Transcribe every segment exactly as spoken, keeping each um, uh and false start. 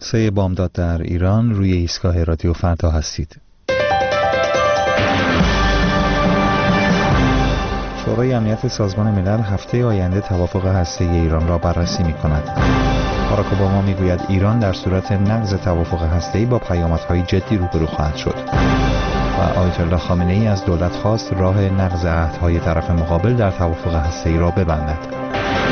خلاصه بامداد در ایران روی ایستگاه رادیو فردا هستید. شورای امنیت سازمان ملل هفته آینده توافق هسته‌ای ایران را بررسی می‌کند. باراک اوباما می‌گوید ایران در صورت نقض توافق هسته‌ای با پیامدهای جدی روبرو خواهد شد. و آیت الله خامنه‌ای از دولت خواست راه نقض عهدهای طرف مقابل در توافق هسته‌ای را ببندد.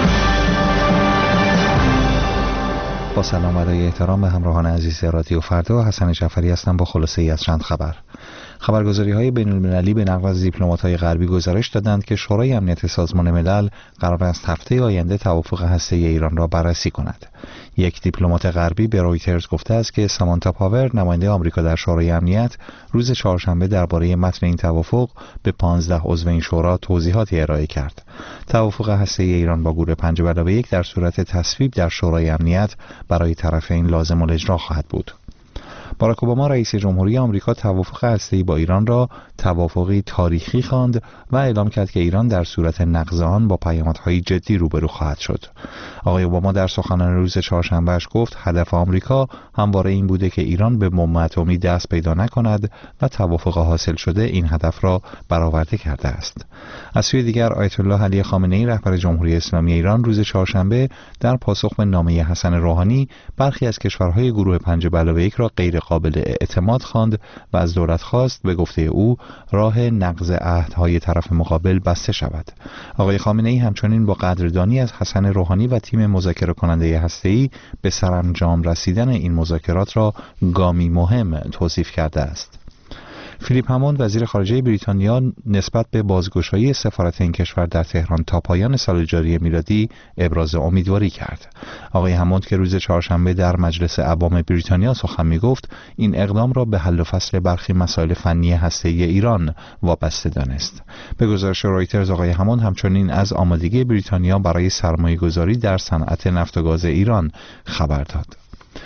با سلام و ادای احترام به همراهان عزیز رادیو فردا، حسن جعفری هستم با خلاصه ای از چند خبر. خبرگزاری‌های بین‌المللی به نقل از دیپلمات‌های غربی گزارش دادند که شورای امنیت سازمان ملل قرار است هفته آینده توافق هسته‌ای ایران را بررسی کند. یک دیپلمات غربی به رویترز گفته است که سامانتا پاور، نماینده آمریکا در شورای امنیت، روز چهارشنبه درباره متن این توافق به پانزده عضو این شورا توضیحاتی ارائه کرد. توافق هسته‌ای ایران با گروه پنج به علاوه یک در صورت تصویب در شورای امنیت برای طرفین لازم الاجرا خواهد بود. باراک اوباما رئیس جمهوری آمریکا توافق هسته‌ای با ایران را توافقی تاریخی خواند و اعلام کرد که ایران در صورت نقض آن با پیامدهای جدی روبرو خواهد شد. آقای اوباما در سخنان روز چهارشنبه‌اش گفت هدف آمریکا همواره این بوده که ایران به بمب اتمی دست پیدا نکند و توافق حاصل شده این هدف را برآورده کرده است. از سوی دیگر آیت الله علی خامنه‌ای رهبر جمهوری اسلامی ایران روز چهارشنبه در پاسخ به نامه حسن روحانی برخی از کشورهای گروه پنج به علاوه یک را غیر قابل اعتماد خواند و از دولت خواست به گفته او راه نقض عهدهای طرف مقابل بسته شود. آقای خامنه‌ای همچنین با قدردانی از حسن روحانی و تیم مذاکره کننده هسته‌ای به سرانجام رسیدن این مذاکرات را گامی مهم توصیف کرده است. فیلیپ هموند وزیر خارجه بریتانیا نسبت به بازگشایی سفارت این کشور در تهران تا پایان سال جاری میلادی ابراز امیدواری کرد. آقای هموند که روز چهارشنبه در مجلس عوام بریتانیا سخن می‌گفت، این اقدام را به حل و فصل برخی مسائل فنی هسته‌ای ایران وابسته دانست. به گزارش رویترز آقای هموند همچنین از آمادگی بریتانیا برای سرمایه‌گذاری در صنعت نفت و گاز ایران خبر داد.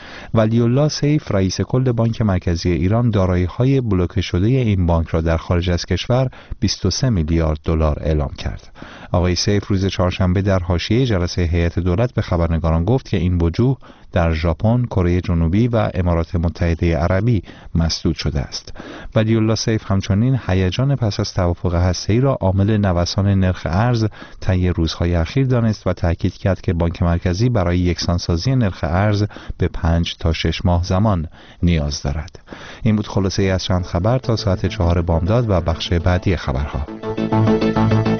ولی الله سیف رئیس کل بانک مرکزی ایران دارایی‌های بلوکه شده این بانک را در خارج از کشور بیست و سه میلیارد دلار اعلام کرد. آقای سیف روز چهارشنبه در حاشیه جلسه هیئت دولت به خبرنگاران گفت که این وجوه در ژاپن، کره جنوبی و امارات متحده عربی مسدود شده است. ولی الله سیف همچنین هیجان پس از توافق هسته‌ای را عامل نوسان نرخ ارز طی روزهای اخیر دانست و تاکید کرد که بانک مرکزی برای یکسانسازی نرخ ارز به پنج تا شش ماه زمان نیاز دارد. این بود خلاصه ای از چند خبر تا ساعت چهار بامداد و بخش بعدی خبرها.